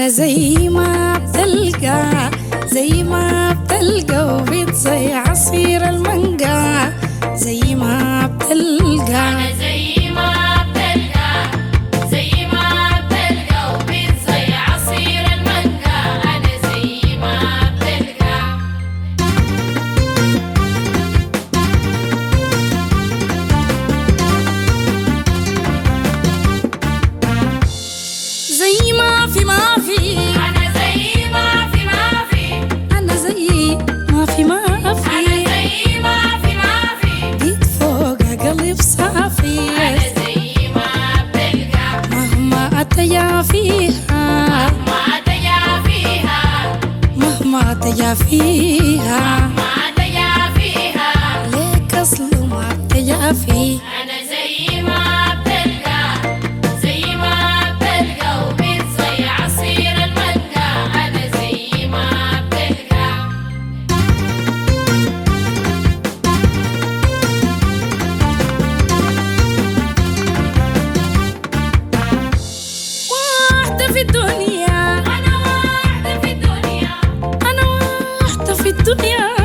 أنا زي ما بتلقى، زي ما بتلقى وبيت زي عصير المانجا، زي ما بتلقى. أنا زي ما بتلقى، زي ما بتلقى وبيت زي عصير المانجا. أنا زي ما بتلقى. زي ما في ما في، أنا زي ما في ما في، أنا زي ما في ما في، أنا زي ما في ما في، جيت فوق قلب صافي. أنا زي ما بتلقى. مهما أتيا فيها، ما تجا فيها، مهما أتيا فيها، ما تجا فيها. ليك أصل ما أتيا فيه. أنا زي ما بتلقى، زي ما بتلقى وبيت زي عصير المانجا. أنا زي ما بتلقى. واحدة في الدنيا، أنا واحدة في الدنيا، أنا واحدة في الدنيا،